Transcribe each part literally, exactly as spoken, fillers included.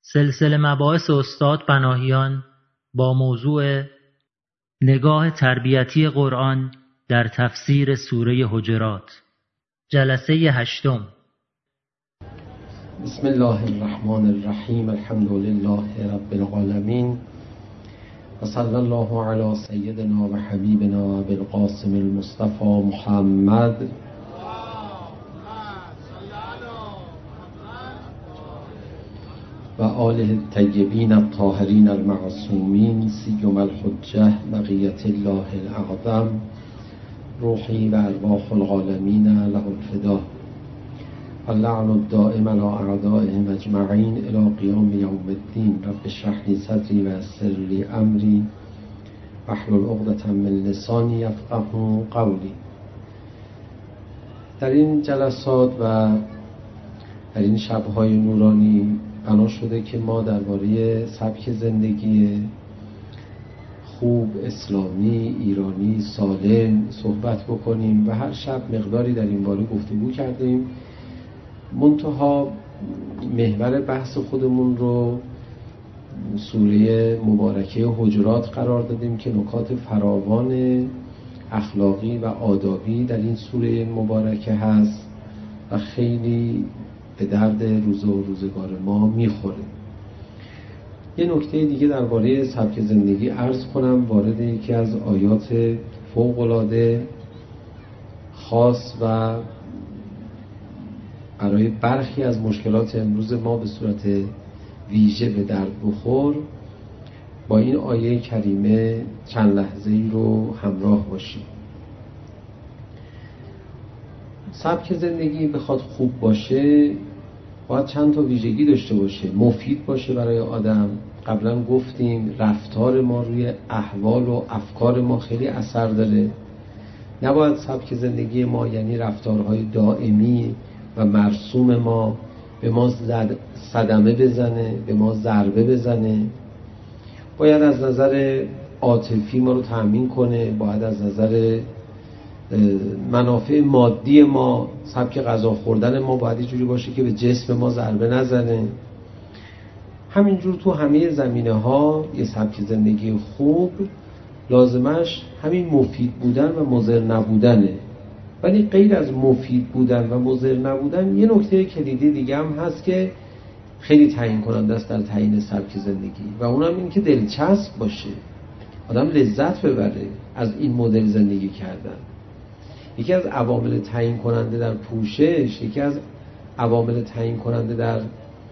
سلسله مباحث استاد پناهیان با موضوع نگاه تربیتی قرآن در تفسیر سوره حجرات، جلسه هشتم. بسم الله الرحمن الرحیم. الحمد لله رب العالمین و صلی الله علی سیدنا و حبیبنا و بالقاسم المصطفى محمد و آله الطیبین الطاهرین المعصومین سیم الحجة بقیة الله الاعظم روحی و ارواح العالمین له الفدا اللعن الدائم على اعدائهم اجمعین الی قیام یوم الدین. رب اشرح لی صدری و یسر لی امری واحلل عقدة من لسانی یفقهوا قولی. در این جلسات و در این شب‌های نورانی بنا شده که ما درباره سبک زندگی خوب، اسلامی، ایرانی، سالم صحبت بکنیم و هر شب مقداری در این باره گفتگو کردیم. منتها محور بحث خودمون رو سوره مبارکه حجرات قرار دادیم که نکات فراوان اخلاقی و آدابی در این سوره مبارکه هست و خیلی به درد روز و روزگار ما میخوره. یه نکته دیگه درباره سبک زندگی عرض کنم. وارد یکی از آیات فوق‌العاده خاص و برای برخی از مشکلات امروز ما به صورت ویژه به درد بخور، با این آیه کریمه چند لحظه‌ای رو همراه باشیم. سبک زندگی بخواد خوب باشه باید چند تا ویژگی داشته باشه، مفید باشه برای آدم. قبلا گفتیم رفتار ما روی احوال و افکار ما خیلی اثر داره. نباید سبک زندگی ما یعنی رفتارهای دائمی و مرسوم ما به ما صدمه بزنه، به ما ضربه بزنه. باید از نظر عاطفی ما رو تأمین کنه، باید از نظر منافع مادی ما، سبک غذا خوردن ما باید یه جوری باشه که به جسم ما ضربه نزنه. همینجور تو همه زمینه ها یه سبک زندگی خوب لازمش همین مفید بودن و مضر نبودنه. ولی غیر از مفید بودن و مضر نبودن یه نکته کلیدی دیگه هم هست که خیلی تعیین کننده است در تعیین سبک زندگی و اونم این که دلچسب باشه، آدم لذت ببره از این مدل زندگی کردن. یکی از عوامل تعیین کننده در پوشش، یکی از عوامل تعیین کننده در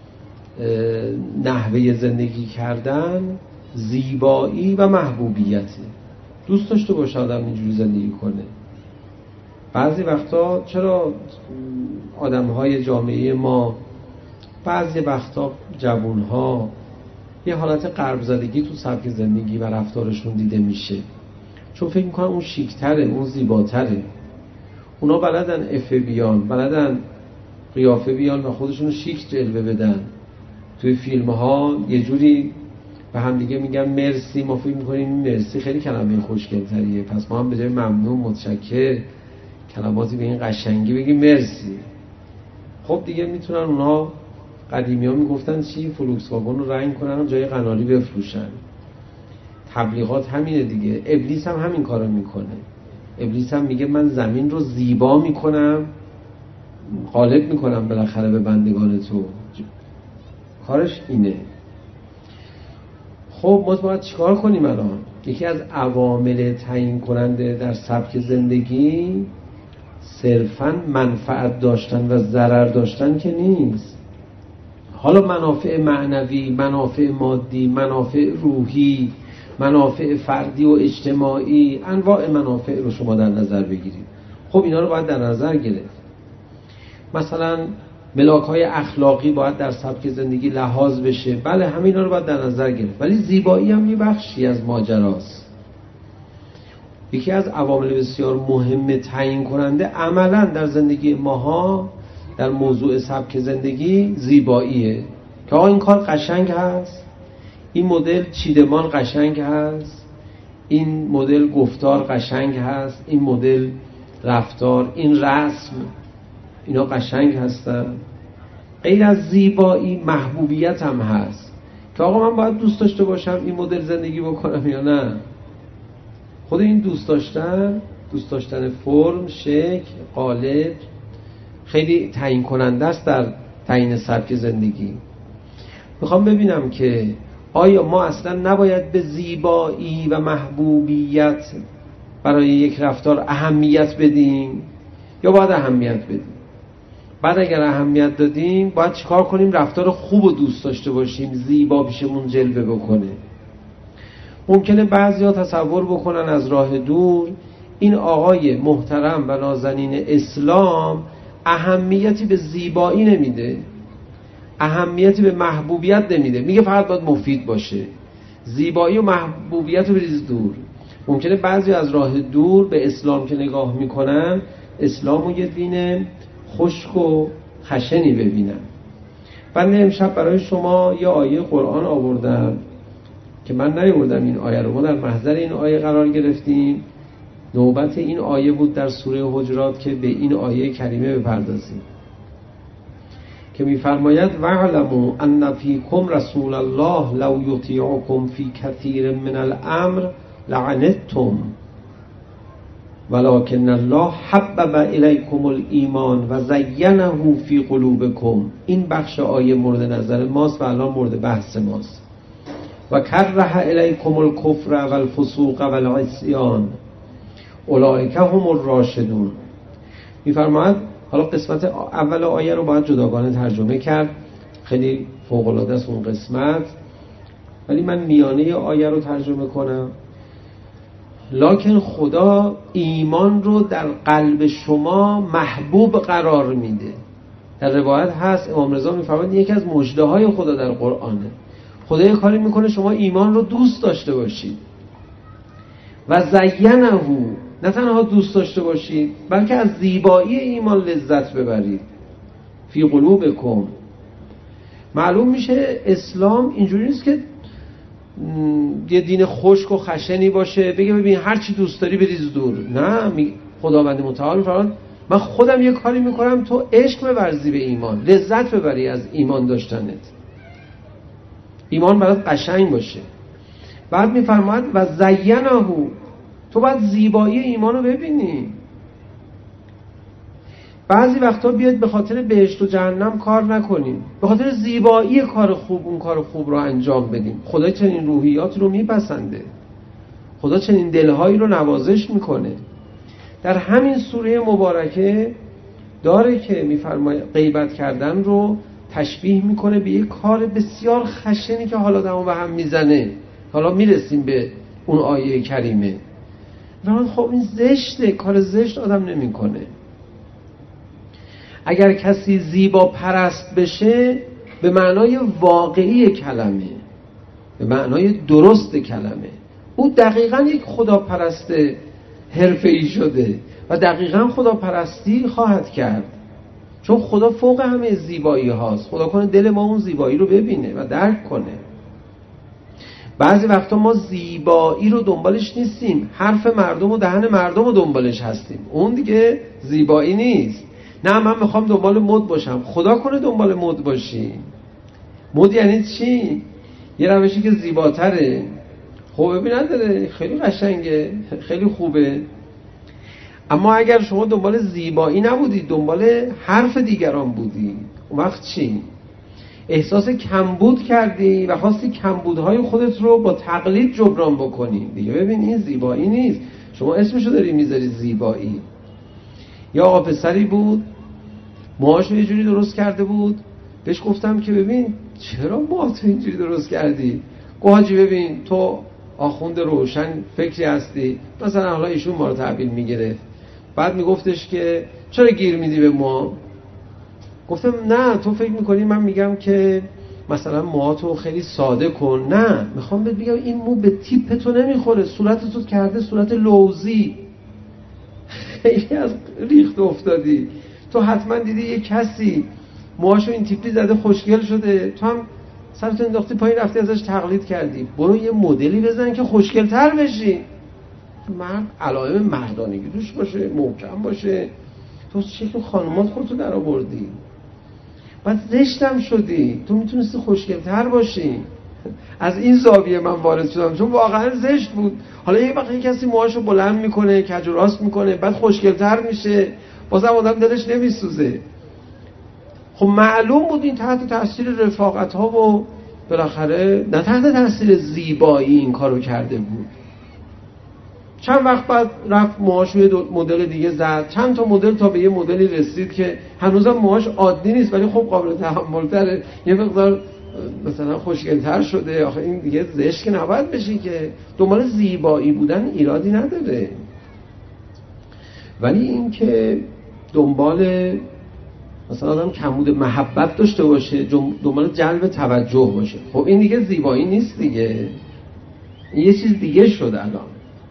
نحوه زندگی کردن زیبایی و محبوبیته. دوست داشته باشه آدم اینجوری زندگی کنه. بعضی وقتا چرا آدم‌های جامعه ما، بعضی وقتا جوان‌ها یه حالت غرب زدگی تو سبک زندگی و رفتارشون دیده میشه؟ چون فکر می‌کنن اون شیک‌تره، اون زیباتره. اونا بلدن افه بیان، بلدن قیافه بیان و خودشونو شیک جلوه بدن. توی فیلم‌ها یه جوری به هم دیگه میگن مرسی، ما فکر می‌کنیم مرسی خیلی کلمه خوشگل‌تریه، پس ما هم به جای ممنون، متشکر، کلماتی به این قشنگی بگیم مرسی. خب دیگه میتونن اونها، قدیمی‌ها میگفتن چی؟ فلوکس واگن رو رنگ کنن و جای قناری بفروشن. تبلیغات همینه دیگه. ابلیس هم همین کارو میکنه. ابلیس هم میگه من زمین رو زیبا میکنم، غالب میکنم بالاخره به بندگان تو. کارش اینه. خب ما باید چیکار کنیم الان؟ یکی از عوامل تعیین کننده در سبک زندگی صرفاً منفعت داشتن و ضرر داشتن که نیست. حالا منافع معنوی، منافع مادی، منافع روحی، منافع فردی و اجتماعی، انواع منافع رو شما در نظر بگیرید. خب اینا رو باید در نظر گرفت. مثلا ملاک‌های اخلاقی باید در سبک زندگی لحاظ بشه. بله همه اینا رو باید در نظر گرفت. ولی زیبایی هم یه بخشی از ماجراست. یکی از عوامل بسیار مهم تعیین کننده عملاً در زندگی ماها در موضوع سبک زندگی زیباییه که آقا این کار قشنگ هست، این مدل چیدمان قشنگ هست، این مدل گفتار قشنگ هست، این مدل رفتار، این رسم، اینا قشنگ هستن. غیر از زیبایی محبوبیت هم هست. که آقا من باید دوست داشته باشم این مدل زندگی بکنم یا نه. خود این دوست داشتن، دوست داشتن فرم، شکل، قالب خیلی تعیین کننده است در تعیین سبک زندگی. میخوام ببینم که آیا ما اصلا نباید به زیبایی و محبوبیت برای یک رفتار اهمیت بدیم یا باید اهمیت بدیم؟ بعد اگر اهمیت دادیم باید چیکار کنیم؟ رفتار خوب و دوست داشته باشیم، زیبا پیشمون جلوه بکنه. ممکنه بعضیا تصور بکنن از راه دور این آقای محترم و نازنین اسلام اهمیتی به زیبایی نمیده، اهمیتی به محبوبیت نمیده، میگه فقط باید مفید باشه. زیبایی و محبوبیت رو بریز دور. ممکنه بعضی از راه دور به اسلام که نگاه میکنن اسلام رو یه دین خشک و خشنی ببینن. من امشب برای شما یه آیه قرآن آوردم که من نیاوردم این آیه رو، ما در محضر این آیه قرار گرفتیم. نوبت این آیه بود در سوره حجرات که به این آیه کریمه بپردازیم که می‌فرماید وَاعْلَمُوا أَنَّ فِيكُمْ رَسُولَ اللَّهِ لَوْ يُطِيعُكُمْ فِي كَثِيرٍ مِنَ الْأَمْرِ لَعَنِتُّمْ وَلَكِنَّ اللَّهَ حَبَّبَ إِلَيْكُمُ الْإِيمَانَ وَزَيَّنَهُ فِي قُلُوبِكُمْ. این بخش آیه مورد نظر ماست و الان مورد بحث ماست. وَكَرَّهَ إِلَيْكُمُ الْكُفْرَ وَالْفُسُوقَ وَالْعِصْيَانَ اولئک هم الراشدون. می‌فرماید حالا قسمت اول آیه رو باید جداگانه ترجمه کرد، خیلی فوق‌العاده است اون قسمت، ولی من میانه آیه رو ترجمه کنم. لکن خدا ایمان رو در قلب شما محبوب قرار میده. در روایت هست امام رضا می‌فرماید یکی از مژده‌های خدا در قرآنه. خدا یه کاری میکنه شما ایمان رو دوست داشته باشید و زینه، نه تنها دوست داشته باشید بلکه از زیبایی ایمان لذت ببرید. فی قلوبکم. معلوم میشه اسلام اینجوری نیست که یه دین خشک و خشنی باشه بگه ببین هر چی دوست داری بریز دور. نه، خداوند متعال میفرماید من خودم یه کاری میکنم تو عشق بورزی به ایمان، لذت ببری از ایمان داشتنت، ایمان برات قشنگ باشه. بعد میفرماید و زینه، تو باید زیبایی ایمان رو ببینی. بعضی وقتا بیاد به خاطر بهشت و جهنم کار نکنیم، به خاطر زیبایی کار خوب اون کار خوب رو انجام بدیم. خدا چنین روحیات رو میپسنده، خدا چنین دلهایی رو نوازش میکنه. در همین سوره مبارکه داره که میفرماید غیبت کردن رو تشبیه میکنه به یک کار بسیار خشنی که حالا دمو به هم میزنه. حالا میرسیم به اون آیه کریمه. و خب این زشته، کار زشت آدم نمیکنه. اگر کسی زیبا پرست بشه به معنای واقعی کلمه، به معنای درست کلمه، او دقیقاً یک خداپرست حرفه‌ای شده و دقیقاً خداپرستی خواهد کرد، چون خدا فوق همه زیبایی هاست. خدا کنه دل ما اون زیبایی رو ببینه و درک کنه. بعضی وقتا ما زیبایی رو دنبالش نیستیم، حرف مردم و دهن مردم رو دنبالش هستیم، اون دیگه زیبایی نیست. نه من میخوام دنبال مد باشم، خدا کنه دنبال مد باشی. مد یعنی چی؟ یه روشی که زیباتره. خب ببین نداره، خیلی قشنگه، خیلی خوبه، اما اگر شما دنبال زیبایی نبودی، دنبال حرف دیگران بودی، اون وقت چی؟ احساس کمبود کردی و خواستی کمبودهای خودت رو با تقلید جبران بکنی دیگه. ببین این زیبایی نیست، شما اسمشو داری میذاری زیبایی. یا آقا پسری بود موهاشو یه جوری درست کرده بود، بهش گفتم که ببین چرا موهاتو اینجوری درست کردی؟ گفت حاجی ببین تو آخوند روشن فکری هستی، مثلا حالا ایشون ما رو تحویل میگرفت، بعد میگفتش که چرا گیر میدی به ما؟ گفتم نه تو فکر میکنی من میگم که مثلا موهاتو خیلی ساده کن، نه میخوام بهت بگم این مو به تیپ تو نمیخوره، صورتتو کرده صورت لوزی، خیلی از ریخت افتادی. تو حتما دیدی یه کسی موهاشو این تیپی زده خوشگل شده، تو هم سرتو انداختی پایین رفتی ازش تقلید کردی. برو یه مدلی بزن که خوشگل‌تر بشی. مرد علائم مردانگی توش باشه، محکم باشه. تو شکل خانومات خودتو در آوردی، بعد زشتم شدی. تو میتونستی خوشگل‌تر باشی. از این زاویه من وارد شدم، چون واقعا زشت بود. حالا یه وقتی کسی موهاشو بلند میکنه، کج و راست میکنه، بعد خوشگل‌تر میشه، بازم آدم دلش نمیسوزه. خب معلوم بود این تحت تاثیر رفاقت ها و بالاخره نه تحت تاثیر زیبایی این کارو کرده بود. چند وقت بعد رفت موهاش یه مدل دیگه زد، چند تا مدل تا به یه مدلی رسید که هنوزم موهاش عادی نیست ولی خب قابل تحمل تره، یه مقدار مثلا خوشگل‌تر شده. آخه این دیگه زشت که نباید بشی که. دنبال زیبایی بودن ایرادی نداره، ولی این که دنبال مثلا آدم کمبود محبت داشته باشه، دنبال جلب توجه باشه، خب این دیگه زیبایی نیست دیگه، این یه چیز دیگه شده الان.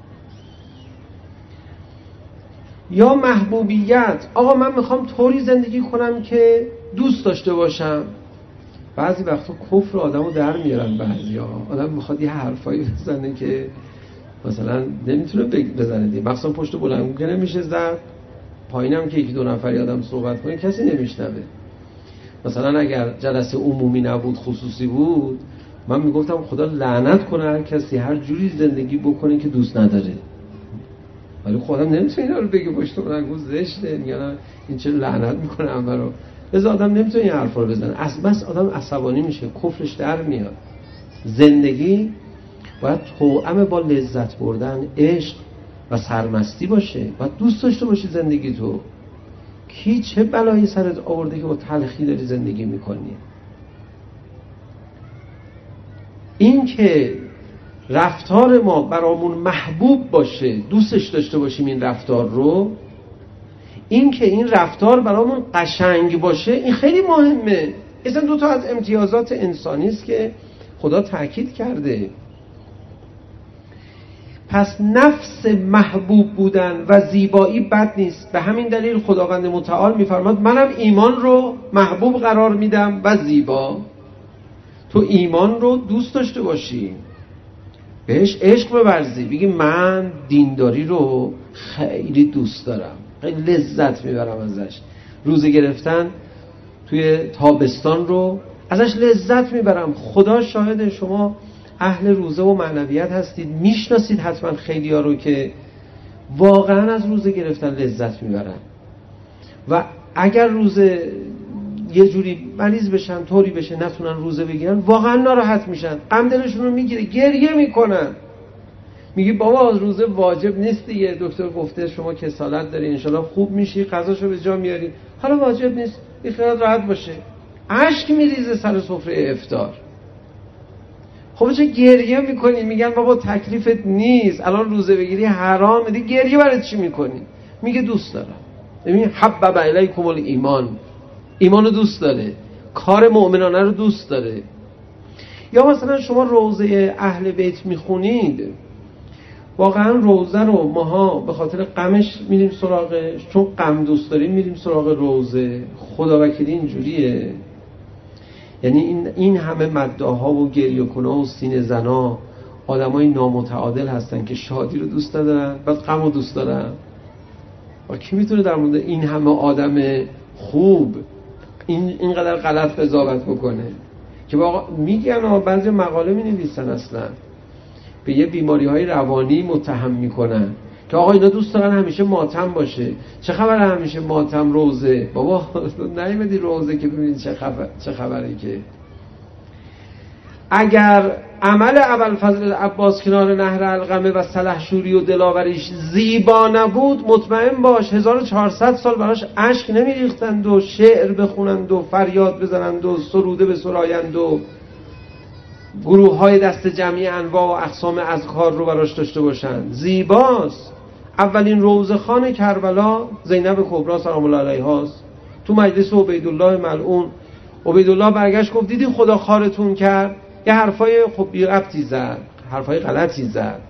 یا محبوبیت، آقا من میخوام طوری زندگی کنم که دوست داشته باشم. بعضی وقتا کفر آدمو در میارن، بعضیا آدم میخواد یه حرفایی بزنه که مثلا نمیتونه بزنه دیگه، مخصوصا پشت بلندگو که نمیشه زد، پایینم که یکی دو نفری آدم صحبت کنه کسی نمیشنوه. مثلا اگر جلسه عمومی نبود خصوصی بود، من میگفتم خدا لعنت کنه هر کسی هر جوری زندگی بکنه که دوست نداره. ولی خودم نمیتونه اینا رو بگه پشت بلندگو، زشته، میگن این چه لعنت میکنه همه رو. لذا آدم نمیتونه این حرفا رو بزنه، از بس آدم عصبانی میشه، کفرش در میاد. زندگی باید توأم با لذت بردن، عشق و سرمستی باشه، باید دوست داشته باشی زندگی تو. کی چه بلایی سرت آورده که با تلخی داری زندگی میکنی؟ این که رفتار ما برامون محبوب باشه، دوستش داشته باشیم این رفتار رو، این که این رفتار برامون قشنگ باشه، این خیلی مهمه. اصلا دو تا از امتیازات انسانی است که خدا تأکید کرده. پس نفس محبوب بودن و زیبایی بد نیست. به همین دلیل خداوند متعال میفرماد منم ایمان رو محبوب قرار میدم و زیبا. تو ایمان رو دوست داشته باشی، بهش عشق بورزی، بگی من دینداری رو خیلی دوست دارم، خیلی لذت میبرم ازش، روزه گرفتن توی تابستان رو ازش لذت میبرم. خدا شاهد، شما اهل روزه و معنویت هستید، میشناسید حتما خیلی ها رو که واقعا از روزه گرفتن لذت میبرن و اگر روزه یه جوری مریض بشن، طوری بشه نتونن روزه بگیرن، واقعا ناراحت میشن، غم دلشون رو میگیره، گریه میکنن. میگی بابا روزه واجب نیست دیگه، دکتر گفته شما کسالت داری، انشالله خوب میشی، قضاشو به جا میاری، حالا واجب نیست، این خیال راحت باشه. اشک میریزه سر سفره افطار. خب چه گریه میکنی؟ میگن بابا تکلیفت نیست، الان روزه بگیری حرامه دیگه، گریه برای چی میکنی؟ میگه دوست دارم. ببین حبب الیکم الایمان، ایمانو دوست داره، کار مؤمنانه رو دوست داره. یا مثلا شما روضه اهل بیت میخونید، واقعا روضه رو ماها به خاطر غمش میریم سراغش، چون غم دوست داریم میریم سراغ روضه. خدا وکیلی اینجوریه، یعنی این این همه مداها و گریه کنها و سینه زنا آدمای نامتعادل هستن که شادی رو دوست ندارن بعد غم رو دوست دارن. و کی میتونه در مورد این همه آدم خوب این اینقدر غلط قضاوت بکنه؟ که واقعا میگن، بعضی مقاله مینویسن اصلا به یه بیماری های روانی متهم میکنن که آقا اینا دوست دارن همیشه ماتم باشه. چه خبره همیشه ماتم روزه؟ بابا نیومدی روزه که ببینید چه خبر چه خبره. که اگر عمل ابوالفضل عباس کنار نهر القمه و سلحشوری و دلاوریش زیبا نبود، مطمئن باش هزار و چهارصد سال براش اشک نمیریختند و شعر بخونند و فریاد بزنند و سروده بسرایند و گروه های دست جمعی انواع و اقسام اذکار رو براش داشته باشند. زیباست. اولین روضه خان کربلا زینب کبری سلام الله علیها است. تو مجلس عبیدالله ملعون، عبیدالله برگشت گفت دیدی خدا خارتون کرد؟ یه حرفای خب بی ربطی زد، حرفای غلطی زد.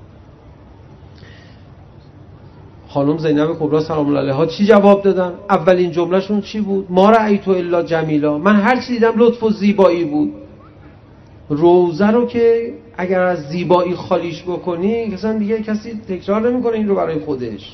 خانم زینب کبری سلام الله علیها چی جواب دادن؟ اولین جملهشون چی بود؟ ما رأیت الا جمیلا، من هر چی دیدم لطف و زیبایی بود. روزه رو که اگر از زیبایی خالیش بکنی مثلا دیگه کسی تکرار نمیکنه این رو برای خودش.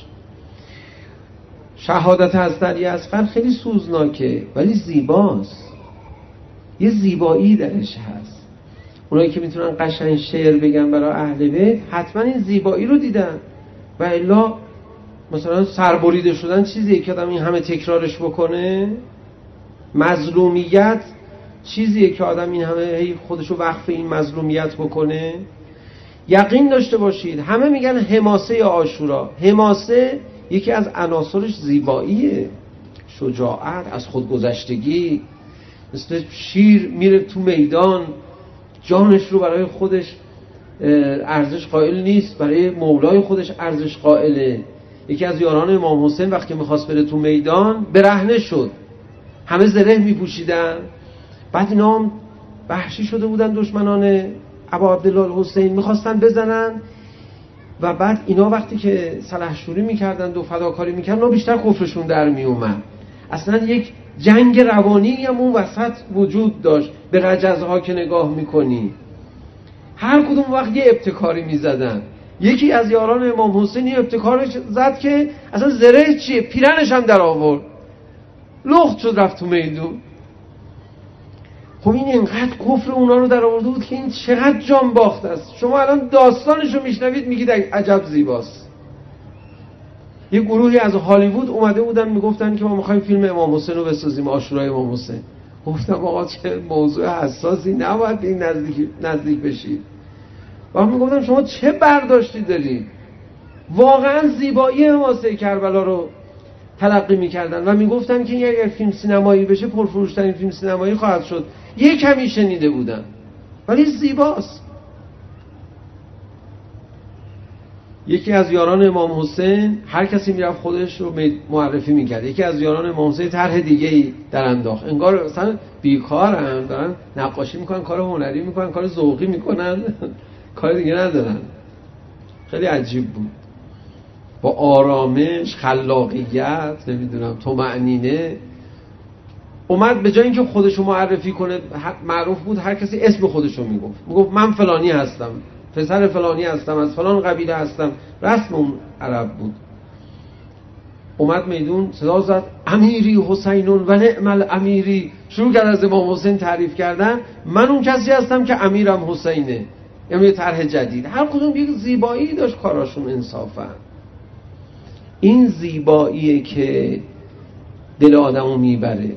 شهادت حضرت علی اصغر خیلی سوزناکه ولی زیباست، یه زیبایی درش هست. اونایی که میتونن قشنگ شعر بگن برای اهل بیت حتما این زیبایی رو دیدن، و الا مثلا سربریده شدن چیزیه که آدم این همه تکرارش بکنه؟ مظلومیت چیزیه که آدم این همه خودشو وقف این مظلومیت بکنه؟ یقین داشته باشید همه میگن حماسه عاشورا. حماسه یکی از عناصرش زیباییه، شجاعت، از خودگذشتگی. مثل شیر میره تو میدان، جانش رو برای خودش ارزش قائل نیست، برای مولای خودش ارزش قائله. یکی از یاران امام حسین وقتی میخواست بره تو میدان برهنه شد، همه زره میپوشیدن، بعد اینا هم وحشی شده بودن دشمنان ابا عبدالله الحسین، میخواستن بزنن، و بعد اینا وقتی که سلحشوری میکردن و فداکاری میکردن اینا بیشتر کفرشون در میومد. اصلا یک جنگ روانی هم اون وسط وجود داشت. به رجزها که نگاه میکنی هر کدوم وقت یه ابتکاری میزدن. یکی از یاران امام حسین یه ابتکارش زد که اصلا زره چیه، پیرنش هم در آورد، لخت شد رفت تو میدون. خب این اینقدر کفر اونا رو در آورده بود که این چقدر جان باخته است. شما الان داستانش رو میشنوید میگید عجب زیباست. یه گروهی از هالیوود اومده بودن میگفتن که ما میخوایم فیلم امام حسین رو بسازیم، عاشورای امام حسین. گفتم آقا چه موضوع حساسی، نباید این نزدیک نزدیک بشید. و میگفتم شما چه برداشتی دارید؟ واقعا زیبایی حماسه کربلا رو تلقی میکردن و میگفتن که این اگر فیلم سینمایی بشه پرفروشترین فیلم سینمایی خواهد شد. یک کمی شنیده بودن ولی زیباست. یکی از یاران امام حسین هر کسی میرفت خودش رو معرفی میکرد. یکی از یاران امام حسین طرح دیگه‌ای در انداخت، انگار مثلا بیکارن، دارن نقاشی میکنن، کار هنری میکنن، کار ذوقی میکنن، کار دیگه ندارن. خیلی عجیب بود. با آرامش، خلاقیت، نمیدونم طمأنینه اومد به جای اینکه خودشو معرفی کنه، معروف بود هر کسی اسم خودشو میگفت. میگفت من فلانی هستم، پسر فلانی هستم، از فلان قبیله هستم. رسم اون عرب بود. اومد میدون صدا زد امیری حسینون و نعم الامیری. شروع کرد از امام حسین تعریف کردن. من اون کسی هستم که امیرم حسینه. یعنی یه طرح جدید. هر کدوم یک زیبایی داشت کاراشون انصافا. این زیباییه که دل آدمو میبره.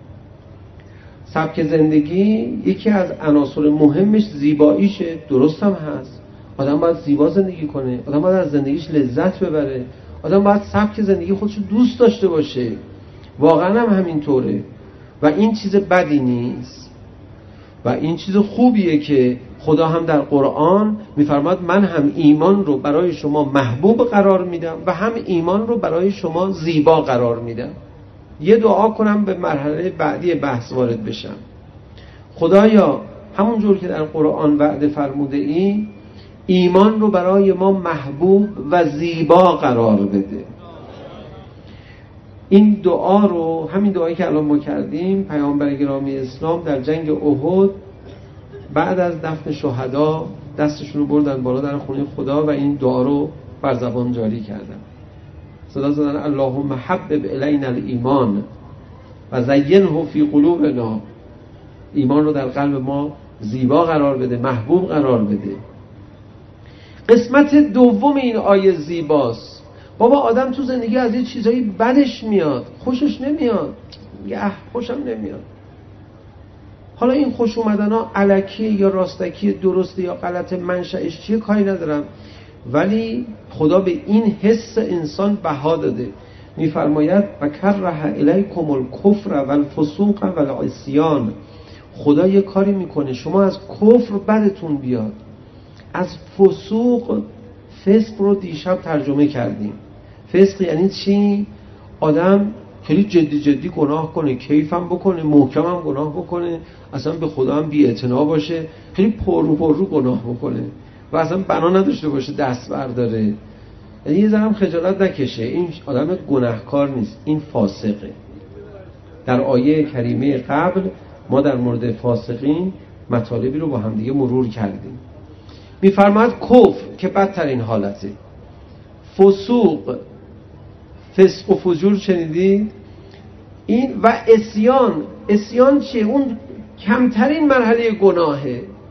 سبک زندگی یکی از عناصر مهمش زیباییشه. درست هم هست. آدم باید زیبا زندگی کنه، آدم باید از زندگیش لذت ببره، آدم باید سبک زندگی خودشو دوست داشته باشه. واقعا هم همینطوره و این چیز بدی نیست و این چیز خوبیه که خدا هم در قرآن میفرماد من هم ایمان رو برای شما محبوب قرار میدم و هم ایمان رو برای شما زیبا قرار میدم. یه دعا کنم به مرحله بعدی بحث وارد بشم. خدایا همون جور که در قرآن وعده فرموده ای ایمان رو برای ما محبوب و زیبا قرار بده. این دعا رو، همین دعایی که الان ما کردیم، پیامبر گرامی اسلام در جنگ احد بعد از دفن شهدا دستشون رو بردن بالا در خونه خدا و این دعا رو بر زبان جاری کردن. صدا زدن اللهم حبب الینا الایمان و زینه فی قلوبنا. ایمان رو در قلب ما زیبا قرار بده، محبوب قرار بده. قسمت دوم این آیه زیباست. بابا آدم تو زندگی از یه چیزایی بدش میاد، خوشش نمیاد، یه خوشم نمیاد. حالا این خوش اومدن ها الکی یا راستکی، درسته یا غلط، منشأش چیه کاری ندارم، ولی خدا به این حس انسان بها داده. میفرماید و کره الیکم الکفر و الفسوق و العصیان. خدا یه کاری میکنه شما از کفر بدتون بیاد. از فسوق، فسق رو دیشب ترجمه کردیم. فسق یعنی چی؟ آدم خیلی جدی جدی گناه کنه، کیفم بکنه، محکمم گناه بکنه، اصلا به خدا هم بی اعتنا باشه، خیلی پررو پررو گناه بکنه و اصلا بنا نداشته باشه دست برداره، یعنی یه ذره خجالت نکشه. این آدم گناهکار نیست، این فاسقه. در آیه کریمه قبل ما در مورد فاسقین مطالبی رو با هم دیگه مرور کردیم. میفرماید کفر که بدترین حالته، فسوق، فسق و فجور شنیدید؟ این و عصیان. عصیان چیه؟ اون کمترین مرحله گناهه.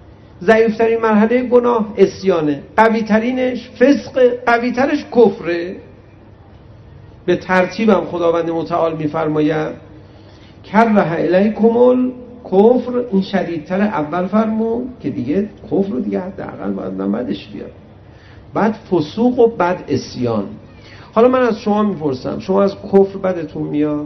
ضعیفترین مرحله گناه عصیانه، قوی ترینش فسق، قوی ترش کفره. به ترتیبم خداوند متعال میفرماید کره الیکم الکفر، این شدیدتر اول فرمون که دیگه کفر رو دیگه حداقل باید نمدش بیاد، بعد فسوق و بعد عصیان. حالا من از شما میپرسم، شما از کفر بدتون میاد؟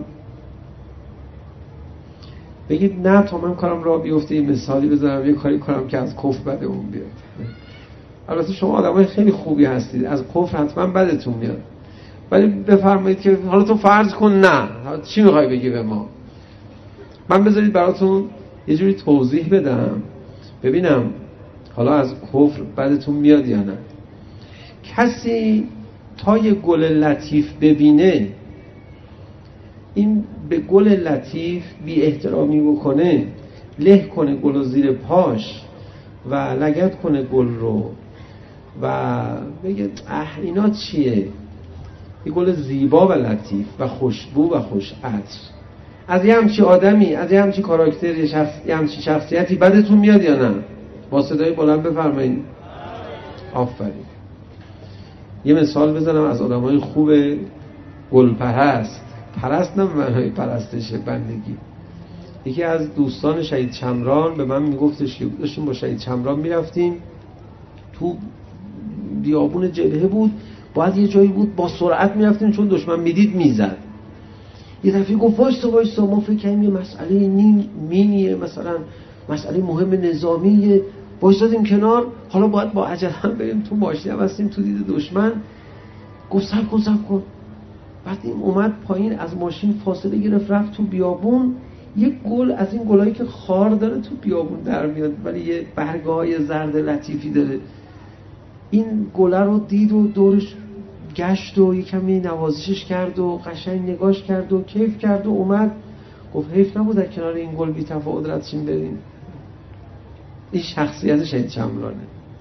بگید نه تا من کارم راه بیفته یه مثالی بزنم یه کاری کنم که از کفر بدمون بیاد. البته شما آدمای خیلی خوبی هستید، از کفر حتما بدتون میاد، ولی بفرمایید که حالا تو فرض کن نه، چی میخوای بگی به ما؟ من بذارید براتون یه جوری توضیح بدم ببینم حالا از کفر بدتون میاد یا نه. کسی تا یه گل لطیف ببینه این به گل لطیف بی احترامی بکنه، له کنه گل زیر پاش و لگد کنه گل رو و بگه اه اینا چیه؟ یه گل زیبا و لطیف و خوشبو و خوش عطر، از یه همچی آدمی، از یه همچی کاراکتر، یه, شخص... یه همچی شخصیتی بدتون میاد یا نه؟ با صدای بلند بفرمایید. آفرین. یه مثال بزنم از آدمای خوب گل پرست، پرست نه به معنای پرستش بندگی. یکی از دوستان شهید شمران به من میگفتش که داشتیم با شهید شمران میرفتیم تو بیابون جبهه بود، باید یه جایی بود با سرعت میرفتیم چون دشمن میدید میزد. یه دفعه گفت وایسا وایسا ما فکر کنیم یه مسئله نین مینیه، مثلا مسئله مهم نظامیه، وایسادیم کنار، حالا باید با عجله بریم تو ماشین هستیم تو دید دشمن. گفت صبر کن صبر کن. بعد این اومد پایین از ماشین فاصله گرفت رفت تو بیابون، یه گل از این گلایی که خار داره تو بیابون در میاد ولی یه برگه‌های زرد لطیفی داره، این گله رو دید و دورش گشت و یه کمی نوازشش کرد و قشنگ نگاش کرد و کیف کرد و اومد گفت حیف نبود در کنار این گل بی تفاوت ردشیم بریم. این شخصیت شهید شمرانه.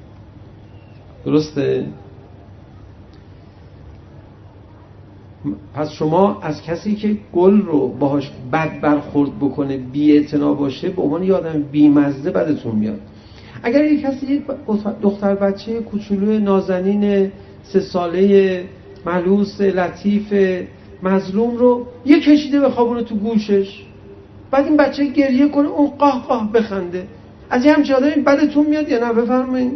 درسته؟ پس شما از کسی که گل رو باهاش بد برخورد بکنه، بی اعتنا باشه، به عنوان یه آدم بی مزه بدتون میاد. اگر یک کسی یک دختر بچه کوچولو نازنین سه ساله ملوس لطیف مظلوم رو یه کشیده بخوابونه تو گوشش، بعد این بچه گریه کنه اون قاه قاه بخنده، از یه همچه آدمی بدتون میاد یا نه؟ بفرمایید.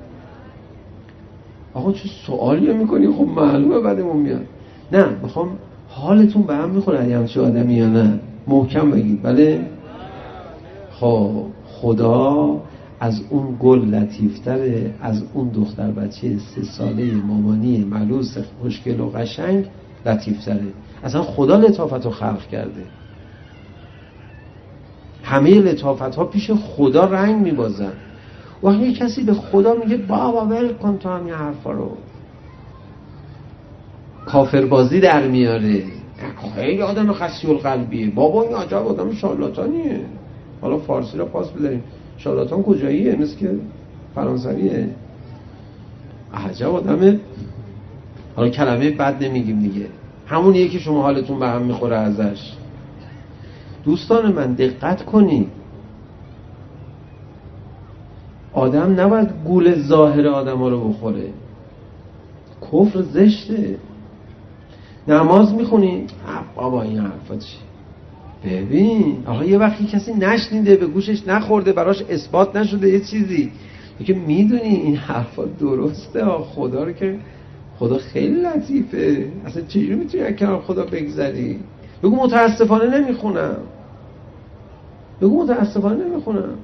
آقا چه سوالی میکنی؟ خب معلومه بدمون میاد. نه میخوام حالتون به هم میخوره یه همچه آدمی یا نه؟ محکم بگید. بله. خب خدا از اون گل لطیفتره، از اون دختر بچه سه ساله مامانی ملوس خوشگل و قشنگ لطیفتره. اصلا خدا لطافت رو خلق کرده. همه لطافت ها پیش خدا رنگ میبازن. وقتی کسی به خدا میگه بابا ول کن تو همین حرفا رو، کافر بازی در میاره، خیلی آدم خسی القلبیه، بابا این عجب آدم شارلاتانیه. حالا فارسی رو پاس بداریم، شارلاتان کجاییه؟ مثل که فرانسویه. عجب آدمه. حالا کلمه بد نمیگیم دیگه، همونیه که شما حالتون به هم میخوره ازش. دوستان من دقت کنید، آدم نباید گول ظاهر آدم ها رو بخوره. کفر زشته. نماز میخونی؟ بابا این حرفا چی؟ ببین آقا یه وقتی کسی نشنیده، به گوشش نخورده، براش اثبات نشده یه چیزی که میدونی این حرفا درسته، خدا رو که خدا خیلی لطیفه، اصلا چجوری میتونی از کنار خدا بگذری؟ بگو متاسفانه نمیخونم، بگو متاسفانه نمیخونم.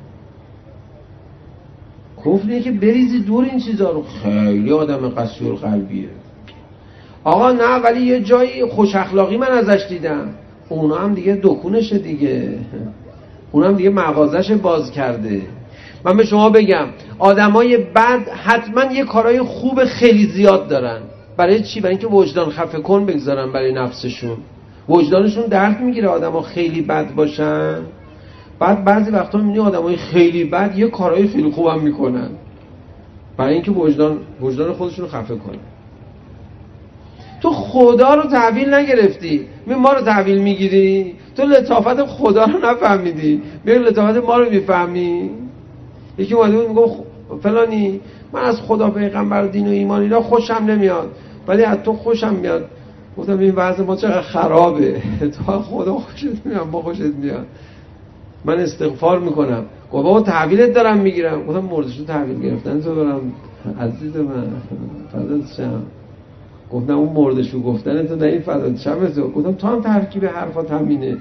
کفریه که بریزی دور این چیزا رو. خیلی آدم قسی القلبیه. آقا نه ولی یه جایی خوش اخلاقی من ازش دیدم. اونا هم دیگه دکونشه دیگه، اونا هم دیگه مغازش باز کرده. من به شما بگم آدمای بد حتما یه کارهای خوب خیلی زیاد دارن. برای چی؟ برای اینکه وجدان خفه کن بگذارن برای نفسشون. وجدانشون درد میگیره آدما خیلی بد باشن. بعد بعضی وقتا میبینی آدمای خیلی بد یه کارهای خیلی خوبم میکنن برای اینکه وجدان وجدان خودشون رو خفه کنن. تو خدا رو تحویل نگرفتی، می ما رو تحویل میگیری. تو لطافت خدا رو نفهمیدی، می لطافت ما رو میفهمی. یکی اومده بود میگه فلانی من از خدا پیغمبر دین و ایمان اینا خوشم نمیاد ولی از تو خوشم میاد. گفتم این وضع ما چقدر خرابه، تو خدا خوشت میاد ما خوشت میاد. من استغفار میکنم. گفت بابا تحویلت دارم میگیرم. گفتم مردشو تحویل گرفتن تو برم عزیز من فدات شم. گفتم اون مردشو گفتن تو نه این فدات شم تو. گفتم تو هم ترکیب حرفات همینه.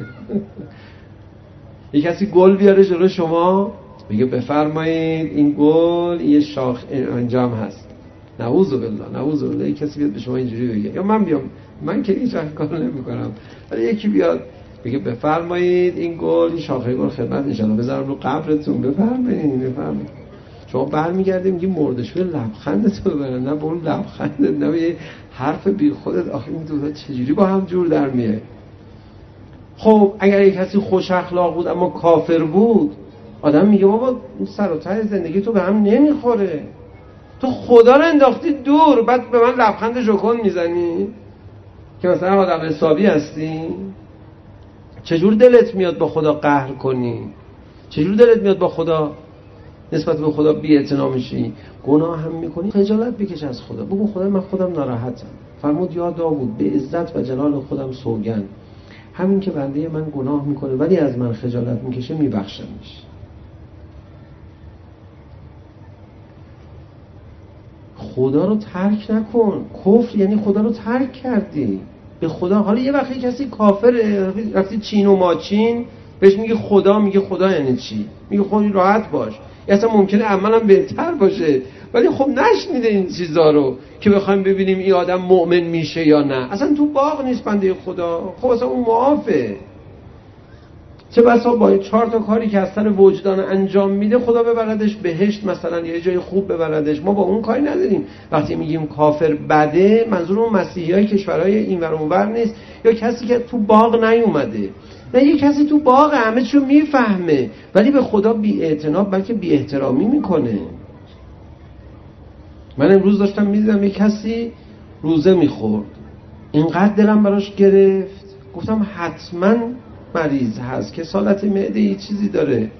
یک کسی گل بیاره جلو شما میگه بفرمایید این گل یه شاخ انجام هست، نعوذ بالله نعوذ بالله. یک کسی بیاد به شما اینجوری بگه، یا من بیام، من که هیچ وقت کار نمی‌کنم، ولی یکی بیاد بگه بفرمایید این گل این شاخه گل خدمت ان شاءالله بذارم رو قبرتون، بفرمایید بفرمایید. شما برمیگردیم میگی مردشوی لبخند تو ببرن، نه به اون لبخند، نه به حرف بی خودت. آخه این دو تا چجوری با هم جور در میاد؟ خب اگر یک کسی خوش اخلاق بود اما کافر بود، آدم میگه بابا سر و ته زندگی تو به هم نمیخوره، تو خدا رو انداختی دور، بعد به من لبخند ژوکن میزنی که مثلا آدم حسابی هستی. چجور دلت میاد با خدا قهر کنی؟ چجور دلت میاد با خدا نسبت به خدا بی‌اعتنا میشی؟ گناه هم میکنی خجالت بکش از خدا، بگو خدا من خودم ناراحتم. فرمود یا داوود به عزت و جلال خودم سوگند، همین که بنده من گناه میکنه ولی از من خجالت میکشه میبخشمش. خدا رو ترک نکن. کفر یعنی خدا رو ترک کردی به خدا. حالا یه وقتی کسی کافره، رفتی چین و ماچین بهش میگه خدا، میگه خدا یعنی چی؟ میگه خودی راحت باش. یا اصلا ممکنه عملا بهتر باشه ولی خب نشنیده این چیزا رو که بخوایم ببینیم این آدم مؤمن میشه یا نه. اصلا تو باغ نیست بنده خدا. خب اصلا اون معافه. چه بسا با چهار تا کاری که از سر وجدان انجام میده خدا ببردش بهشت مثلا، یه جای خوب ببردش. ما با اون کاری نداریم. وقتی میگیم کافر بده، منظور اون مسیحیای کشورهای این ور اون ور نیست، یا کسی که تو باغ نیومده، نه یه کسی تو باغ همه چیو میفهمه ولی به خدا بی اعتنا بلکه بی احترامی میکنه. من امروز داشتم میدیدم یه کسی روزه میخورد، اینقدر دلم براش گرفت، گفتم حتما مریض هست، کسالت معده یه چیزی داره.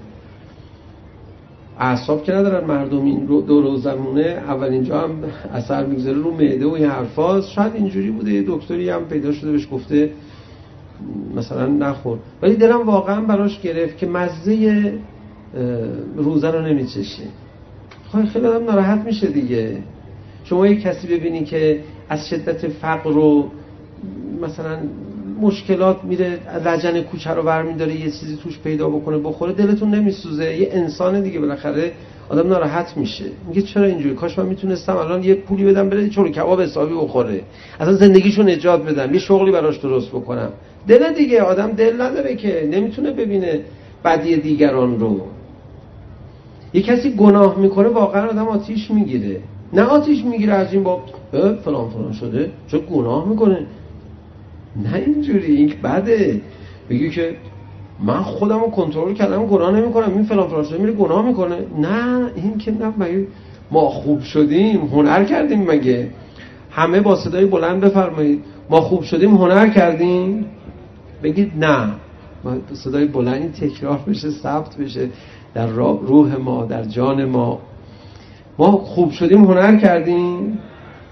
اعصاب که ندارن مردم این رو دو روزمونه، اول اینجا هم اثر میگذاره رو معده و این حرفاست. شاید اینجوری بوده، یه دکتری هم پیدا شده بهش گفته مثلا نخور، ولی دلم واقعا براش گرفت که مزه روزه رو نمیچشه. خب خیلی آدم ناراحت میشه دیگه. شما یک کسی ببینی که از شدت فقر و مثلا مشکلات میره لجن کوچه رو برمی‌داره یه چیزی توش پیدا بکنه بخوره، دلتون نمیسوزه؟ یه انسان دیگه بالاخره آدم ناراحت میشه، میگه چرا اینجوری؟ کاش من میتونستم الان یه پولی بدم بره چلو کباب حسابی بخوره، اصلا زندگیشو نجات بدم، یه شغلی براش درست بکنم. دل دیگه، آدم دل نداره که نمیتونه ببینه بدی دیگران رو. یه کسی گناه میکنه واقعا آدم آتیش میگیره. نه آتیش میگیره از این باب فلان فلان شده چه گناه میکنه، نه اینجوری، این بده. بگی که من خودم رو کنترل کردم گناه نمی کنم، این فلان فلان شده میره گناه میکنه. نه این که نه، مگه ما خوب شدیم هنر کردیم؟ مگه همه با صدای بلند بفرمایید ما خوب شدیم هنر کردیم؟ بگید نه، صدای بلندی تکرار بشه، ثبت بشه در روح ما، در جان ما. ما خوب شدیم هنر کردیم؟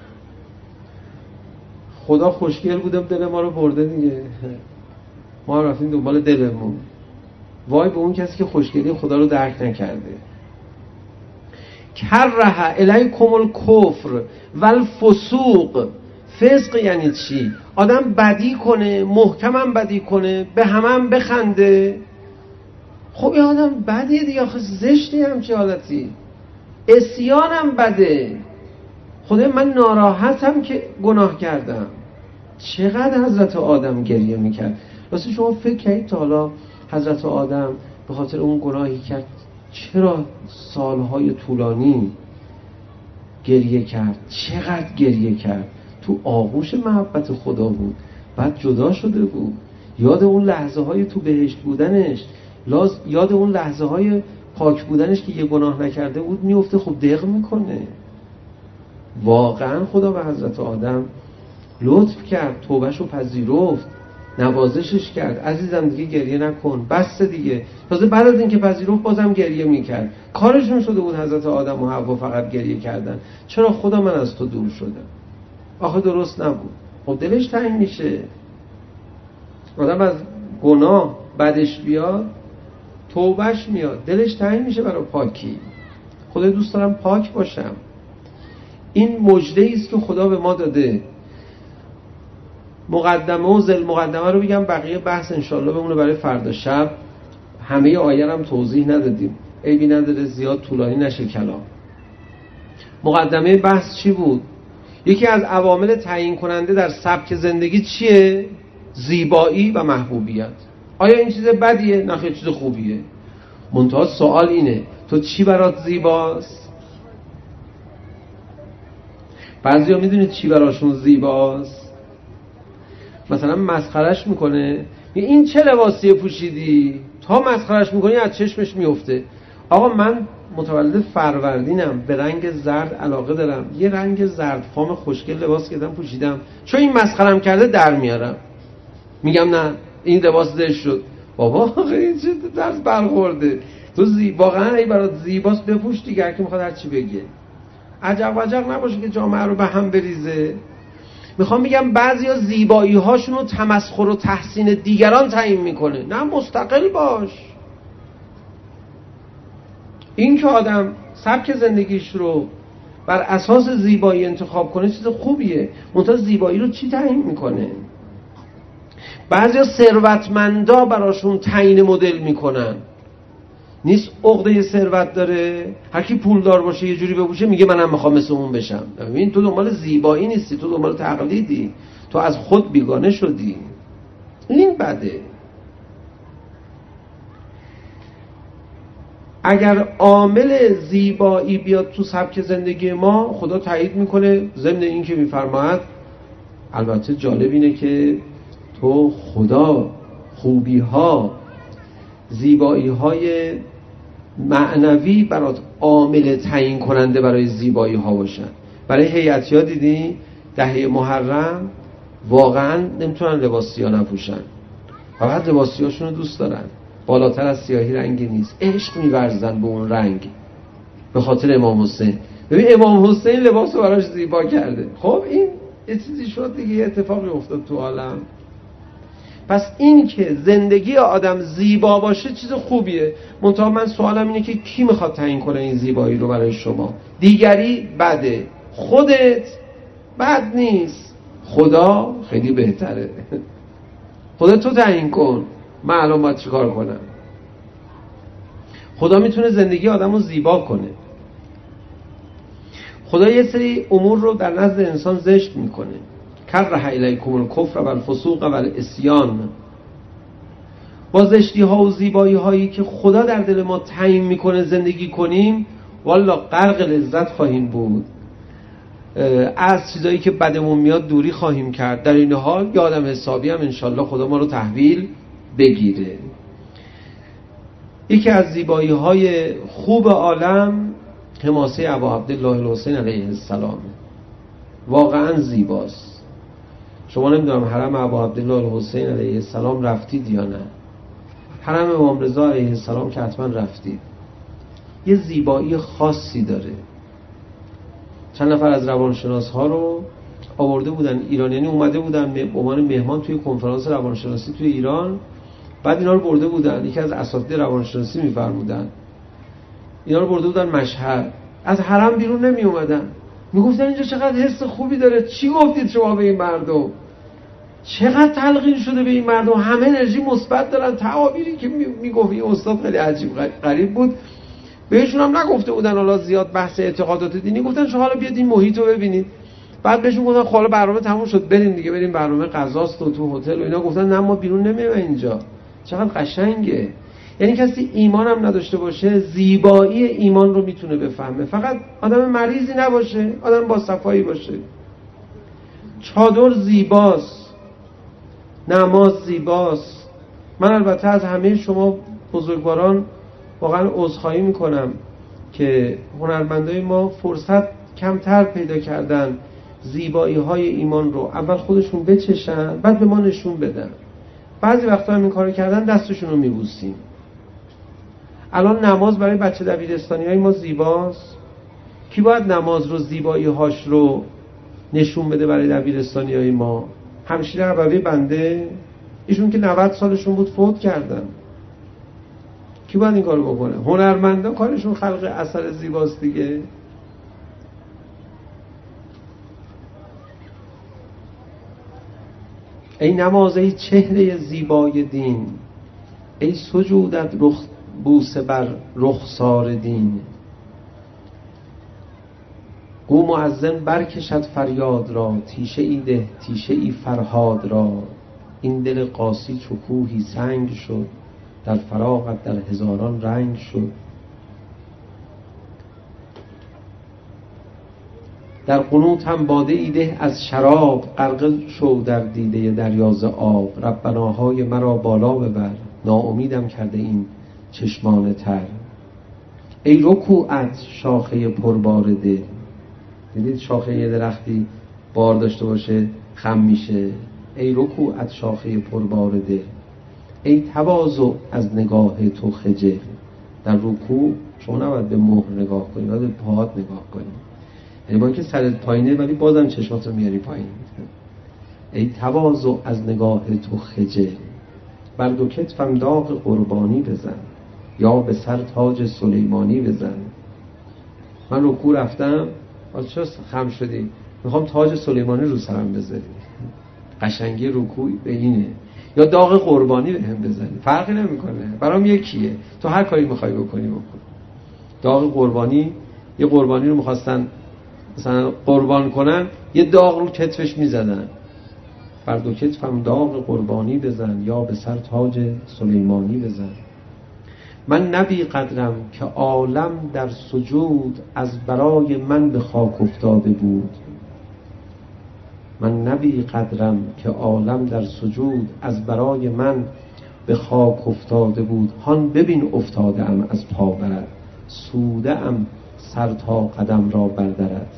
خدا خوشگل بودم دل ما رو برده دیگه، ما رفتیم دنبال دلمون. وای به اون کسی که خوشگلی خدا رو درک نکرده. کره الیکم الکفر والفسوق. فسق یعنی چی؟ آدم بدی کنه، محکمم بدی کنه، به همم بخنده. خب این آدم بدیه دیگه، آخه زشتی همچه حالتی. عصیانم بده. خدای من ناراحتم که گناه کردم. چقدر حضرت آدم گریه میکرد. واسه شما فکر کردید تا حالا حضرت آدم به خاطر اون گناهی کرد چرا سالهای طولانی گریه کرد؟ چقدر گریه کرد؟ تو آغوش محبت خدا بود، بعد جدا شده بود، یاد اون لحظه های تو بهشت بودنش، یاد اون لحظه های پاک بودنش که یه گناه نکرده بود میفته. خب دق میکنه. واقعا خدا به حضرت آدم لطف کرد، توبهشو پذیرفت. نوازشش کرد، عزیزم دیگه گریه نکن، بس دیگه. تازه بعد از اینکه پذیرفت بازم گریه میکرد. کارشون شده بود حضرت آدم و حوا فقط گریه کردن. چرا خدا من از تو دور شدم؟ آخه درست نبود. خب دلش تنگ میشه. آدم از گناه بدش بیاد، توبهش میاد، دلش تنگ میشه برای پاکی. خدا دوست دارم پاک باشم. این مژده‌ای است که خدا به ما داده. مقدمه و ذل مقدمه رو بگم، بقیه بحث انشالله بمونه برای فردا شب. همه آیه هم توضیح ندادیم، عیبی نداره زیاد طولانی نشه کلام. مقدمه بحث چی بود؟ یکی از عوامل تعیین کننده در سبک زندگی چیه؟ زیبایی و محبوبیت. آیا این چیز بدیه؟ نه خیلی چیز خوبیه. منتها سوال اینه تو چی برات زیباست؟ بعضیا میدونید چی براشون زیباست؟ مثلا مسخرش میکنه، این چه لباسی پوشیدی؟ تا مسخرش میکنی از چشمش میفته. آقا من متولد فروردینم، به رنگ زرد علاقه دارم، یه رنگ زرد فام خوشگل لباس کردم پوشیدم، چون این مسخرم کرده در میارم، میگم نه این لباس زشت شد. بابا خیلی چه درس برخورده. تو زی... واقعا ای برات زیباست بپوش دیگه، هر کی میخواد هر چی بگه. عجب وجب نباشه که جامعه رو به هم بریزه. میخوام بگم بعضیا زیبایی هاشون رو تمسخر و تحسین دیگران تعیین میکنه. نه، مستقل باش. این که آدم سبک زندگیش رو بر اساس زیبایی انتخاب کنه چیز خوبیه. منتها زیبایی رو چی تعیین میکنه؟ بعضیا ثروتمندا براشون تعیین مدل میکنن. نیست عقده ثروت داره، هر کی پولدار باشه یه جوری بپوشه میگه منم میخوام مثل اون بشم. ببین تو دنبال زیبایی نیستی، تو دنبال تقلیدی، تو از خود بیگانه شدی. این بده. اگر عامل زیبایی بیاد تو سبک زندگی ما، خدا تایید میکنه. ضمن این که میفرماید البته جالب اینه که تو خدا خوبی ها زیبایی های معنوی برات عامل تعیین کننده برای زیبایی ها باشن. برای هیئتی ها دیدی دهه محرم واقعا نمیتونن لباس سیاه نپوشن، فقط لباس سیاهشون رو دوست دارن، بالاتر از سیاهی رنگی نیست، عشق می‌ورزن به اون رنگ به خاطر امام حسین. ببین امام حسین لباس رو براش زیبا کرده. خب این یه چیزی شد دیگه، یه اتفاقی افتاد تو عالم. پس این که زندگی آدم زیبا باشه چیز خوبیه. منتها من سوالم اینه که کی میخواد تعیین کنه این زیبایی رو برای شما؟ دیگری بده، خودت بد نیست، خدا خیلی بهتره. خودت تو تعیین کن، من الان باید چی کار کنم. خدا میتونه زندگی آدم رو زیبا کنه. خدا یه سری امور رو در نزد انسان زشت میکنه. کره الیکم الکفر و الفسوق و العصیان. با زشتی ها و زیبایی هایی که خدا در دل ما تعیین میکنه زندگی کنیم، والا غرق لذت خواهیم بود. از چیزایی که بدمون میاد دوری خواهیم کرد. در این حال یه آدم حسابی هم انشالله خدا ما رو تحویل بگیره. یکی از زیبایی های خوب عالم حماسه ابا عبدالله الحسین علیه السلام. واقعا زیباست. شما نمیدونم حرم ابا عبدالله الحسین علیه السلام رفتید یا نه؟ حرم امام رضا علیه السلام که حتما رفتید. یه زیبایی خاصی داره. چند نفر از روانشناس ها رو آورده بودن ایران، یعنی اومده بودن به عنوان مهمان توی کنفرانس روانشناسی توی ایران. بعد اینا رو برده بودن، یکی از اساتید روانشناسی میفرمودن، اینا رو برده بودن مشهد. از حرم بیرون نمی اومدن، میگفتن اینجا چقدر حس خوبی داره. چی گفتید شما به این مردم؟ چقدر تلقین شده به این مردم، همه انرژی مثبت دارن. تعابیری که میگفت این استاد خیلی عجیب غریب بود. بهشون هم نگفته بودن حالا زیاد بحث اعتقادات دینی، گفتن شما حالا بیاد این محیط رو ببینید. بعد بهشون گفتن خب حالا برنامه تموم شد بریم دیگه، بریم برنامه غذاست و تو هتل و اینا. گفتن نه ما بیرون نمیایم اینجا. چقدر قشنگه. یعنی کسی ایمان هم نداشته باشه زیبایی ایمان رو میتونه بفهمه. فقط آدم مریضی نباشه، آدم با صفایی باشه. چادر زیباست، نماز زیباست. من البته از همه شما بزرگواران واقعا عذرخواهی میکنم که هنرمندای ما فرصت کمتر پیدا کردن زیبایی های ایمان رو اول خودشون بچشن بعد به ما نشون بدن. بعضی وقتا هم این کارو کردن دستشون رو میبوسیم. الان نماز برای بچه دبیرستانی های ما زیباست. کی باید نماز رو زیبایی هاش رو نشون بده برای دبیرستانی های ما؟ همشیره عبوی بنده، ایشون که نود سالشون بود فوت کردن. کی باید این کارو بکنه؟ هنرمندا کارشون خلق اثر زیباست دیگه. ای نماز، ای چهره زیبای دین، ای سجودت رخ بوسه بر رخسار دین. گو مؤذن برکشد فریاد را، تیشه ای ده تیشه ای فرهاد را. این دل قاسی چو کوهی سنگ شد، در فراقت در هزاران رنگ شد. در قنوت هم باده ای ده از شراب، غرقه شو در دیده دریاز آب. ربناهای مرا بالا ببر، ناامیدم کرده این چشمان تر. ای رکوعت شاخه پربار دل، دیدید شاخه یه درختی بار داشته باشه خم میشه. ای رکوعت شاخه پربار دل، ای تواضع از نگاه تو خجل. در رکوع شما نباید به مهر نگاه کنی، باید به پاهات نگاه کنی. یعنی با اینکه سرت پایینه ولی بازم چشمات رو میاری پایین. ای تواضع از نگاه تو خجل، بر دو کتفم داغ قربانی بزن، یا به سر تاج سلیمانی بزن. من رکوع رفتم، آج چرا خم شدی؟ میخوام تاج سلیمانی رو سرم بذاری. قشنگی رکوع به اینه. یا داغ قربانی به هم بزنی، فرقی نمیکنه، برام یکیه. تو هر کاری میخوای بکنی بکن. داغ قربانی، یه قربانی رو میخواستن مثلا قربان کنن، یه داغ رو کتفش میزدن. بر دو کتفم داغ قربانی بزن، یا به سر تاج سلیمانی بزن. من نبی قدرم که عالم در سجود، از برای من به خاک افتاده بود. من نبی قدرم که عالم در سجود، از برای من به خاک افتاده بود. هان ببین افتاده ام از پا برد، سوده ام سر تا قدم را بردرد.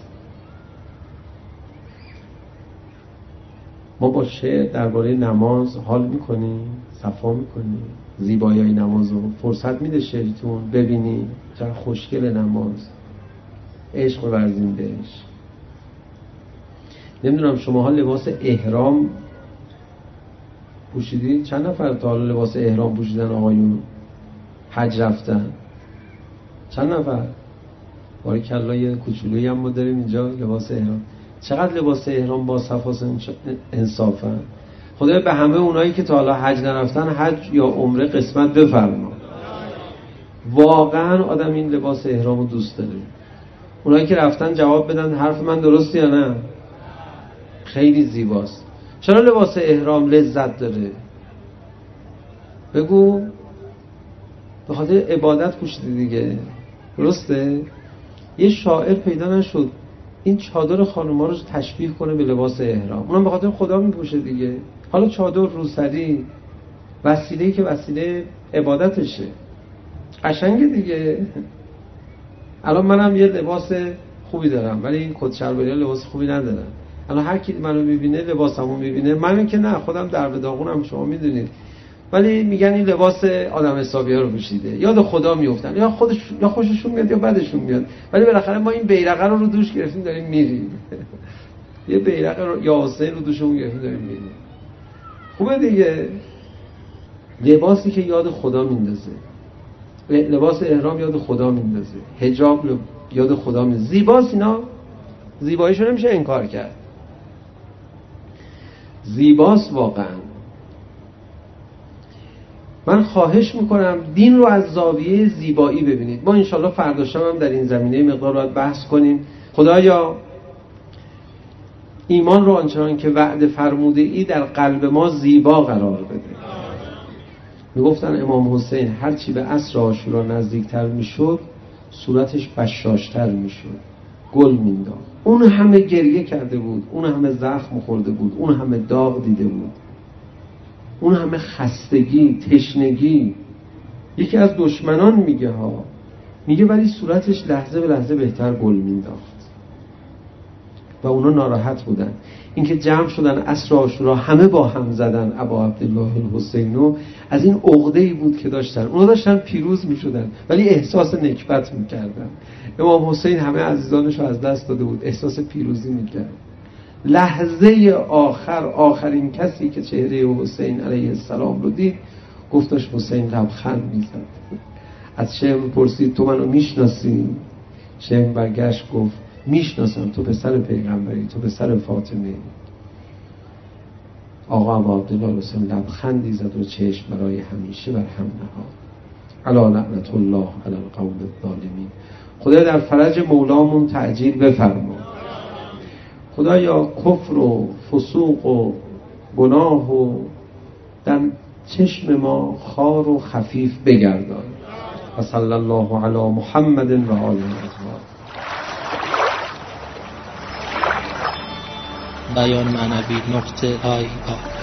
ما با شعر درباره نماز حال میکنیم، صفا میکنیم، زیبایی های نماز رو فرصت میده شعرتون ببینی چقدر خوشگل نماز، عشق ورزیم بهش. نمیدونم شماها لباس احرام پوشیدید؟ چند نفر تا حالا لباس احرام پوشیدن آقایون حج رفتن؟ چند نفر؟ باری کلای کوچولویی هم ما داریم اینجا لباس احرام. چقدر لباس احرام با صفاست انصافا. خدای به همه اونایی که تا حالا حج نرفتن حج یا عمره قسمت بفرما. واقعا آدم این لباس احرامو دوست داره. اونایی که رفتن جواب بدن حرف من درست یا نه؟ خیلی زیباست. چرا لباس احرام لذت داره؟ بگو. به خاطر عبادت پوشیدی دیگه، درسته؟ یه شاعر پیدا نشد این چادر خانوما رو تشبیه کنه به لباس احرام. اونم به خاطر خدا میپوشه دیگه. حالا چادر روسری وسیله‌ای که وسیله عبادتشه، قشنگه دیگه. الان منم یه لباس خوبی دارم ولی این کت شلواری لباس خوبی ندارم. الان هر کی منو میبینه لباسمو میبینه، من که نه، خودم در به داغونم، شما میدونید، ولی میگن این لباس آدم حسابی‌ها رو پوشیده. یاد خدا میافتن، یا خودش یا خوششون میاد یا بدشون میاد، ولی بالاخره ما این بیرقه رو رو دوش گرفتیم داریم میریم. یه بیرقه رو یا حسین رو دوشمون گرفتیم داریم میریم. خوبه دیگه. لباسی که یاد خدا میندازه، لباس احرام یاد خدا میندازه، حجاب یاد خدا میندازه. زیباست اینا، زیباییشو نمیشه انکار کرد. زیباست واقعا. من خواهش میکنم دین رو از زاویه زیبایی ببینید. ما انشالله فردا شب هم در این زمینه مقدار باید بحث کنیم. خدایا ایمان رو آنچنان که وعده فرموده ای در قلب ما زیبا قرار بده. میگفتن امام حسین هرچی به عصر عاشورا نزدیکتر میشد صورتش بشاشتر میشد، گل مینداخت. اون همه گریه کرده بود، اون همه زخم خورده بود، اون همه داغ دیده بود، اون همه خستگی، تشنگی. یکی از دشمنان میگه ها، میگه ولی صورتش لحظه به لحظه بهتر گل مینداخت. و اونا ناراحت بودن. اینکه جمع شدن عصر عاشورا همه با هم زدن ابا عبدالله الحسینو، از این عقده‌ای بود که داشتن. اونا داشتن پیروز می‌شدن ولی احساس نکبت می‌کردن. امام حسین همه عزیزانش رو از دست داده بود، احساس پیروزی می‌کرد. لحظه آخر آخرین کسی که چهره حسین علیه السلام رو دید، گفتش حسین لبخند می‌زد. از شیخ پرسید تو منو میشناسی؟ شیخ برگشت گفت میشناسم، تو پسر پیغمبری، تو پسر فاطمه. آقا ابا عبدالله حسین لبخندی زد و چشم برای همیشه بر هم نهاد. الا لعنت الله علی القوم الظالمین. خدا در فرج مولامون تعجیل بفرما. خدایا کفر و فسوق و گناه و در چشم ما خار و خفیف بگردان. و صلی الله علی محمد و آله اطهار. بیان معنوی نقطه آی آر